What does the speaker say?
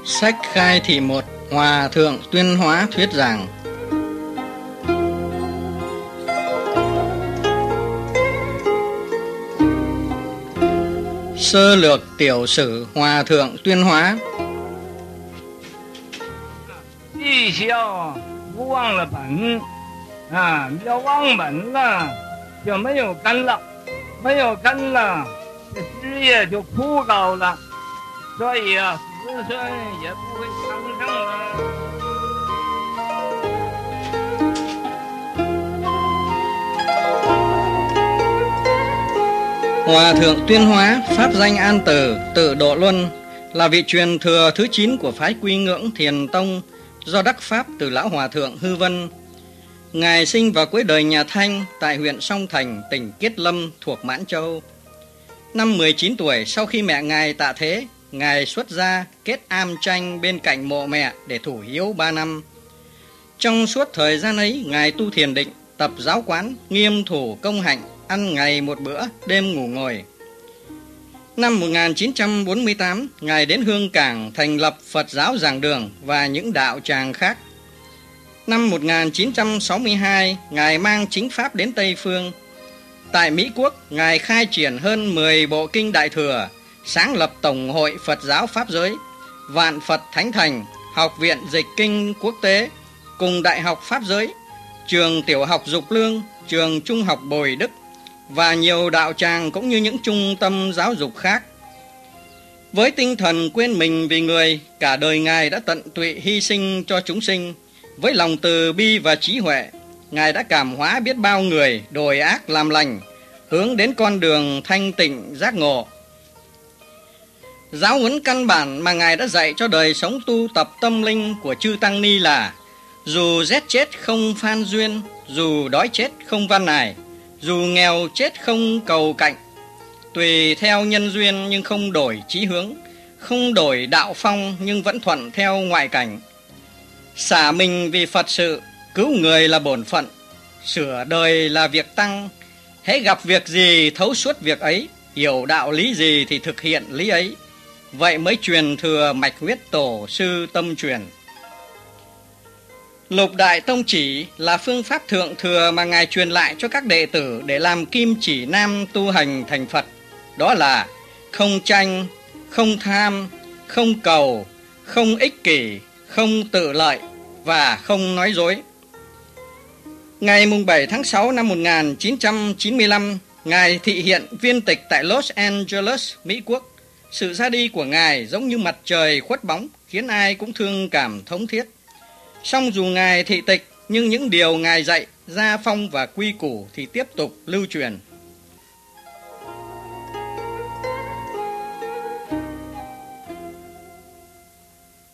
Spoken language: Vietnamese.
Sách khai thị 1. Hòa thượng Tuyên Hóa thuyết giảng. Sơ lược tiểu sử Hòa thượng Tuyên Hóa. 一消不忘了本啊，要忘本了就没有根了，没有根了，这枝叶就枯槁了，所以啊，子孙也不会昌盛了。 Hòa thượng Tuyên Hóa, pháp danh An Từ, tự Độ Luân, là vị truyền thừa thứ 9 của phái Quy Ngưỡng Thiền Tông, do đắc pháp từ lão hòa thượng Hư Vân. Ngài sinh vào cuối đời nhà Thanh tại huyện Song Thành, tỉnh Kiết Lâm thuộc Mãn Châu. Năm 19 tuổi, sau khi mẹ Ngài tạ thế, Ngài xuất gia kết am tranh bên cạnh mộ mẹ để thủ hiếu 3 năm. Trong suốt thời gian ấy, Ngài tu thiền định, tập giáo quán, nghiêm thủ công hạnh, ăn ngày một bữa, đêm ngủ ngồi. Năm 1948, Ngài đến Hương Cảng thành lập Phật giáo Giảng Đường và những đạo tràng khác. Năm 1962, Ngài mang chính pháp đến Tây Phương. Tại Mỹ Quốc, Ngài khai triển hơn 10 bộ kinh Đại Thừa, sáng lập Tổng hội Phật giáo Pháp giới, Vạn Phật Thánh Thành, Học viện Dịch kinh Quốc tế, cùng Đại học Pháp giới, trường Tiểu học Dục Lương, trường Trung học Bồi Đức, và nhiều đạo tràng cũng như những trung tâm giáo dục khác. Với tinh thần quên mình vì người, cả đời Ngài đã tận tụy hy sinh cho chúng sinh. Với lòng từ bi và trí huệ, Ngài đã cảm hóa biết bao người đổi ác làm lành, hướng đến con đường thanh tịnh giác ngộ. Giáo huấn căn bản mà Ngài đã dạy cho đời sống tu tập tâm linh của chư Tăng Ni là: dù rét chết không phan duyên, dù đói chết không van nài, dù nghèo chết không cầu cạnh, tùy theo nhân duyên nhưng không đổi chí hướng, không đổi đạo phong nhưng vẫn thuận theo ngoại cảnh. Xả mình vì Phật sự, cứu người là bổn phận, sửa đời là việc tăng. Hễ gặp việc gì thấu suốt việc ấy, hiểu đạo lý gì thì thực hiện lý ấy. Vậy mới truyền thừa mạch huyết tổ sư tâm truyền. Lục Đại Tông Chỉ là phương pháp thượng thừa mà Ngài truyền lại cho các đệ tử để làm kim chỉ nam tu hành thành Phật. Đó là không tranh, không tham, không cầu, không ích kỷ, không tự lợi và không nói dối. Ngày 7 tháng 6 năm 1995, Ngài thị hiện viên tịch tại Los Angeles, Mỹ Quốc. Sự ra đi của Ngài giống như mặt trời khuất bóng, khiến ai cũng thương cảm thống thiết. Song dù Ngài thị tịch, nhưng những điều Ngài dạy, gia phong và quy củ thì tiếp tục lưu truyền.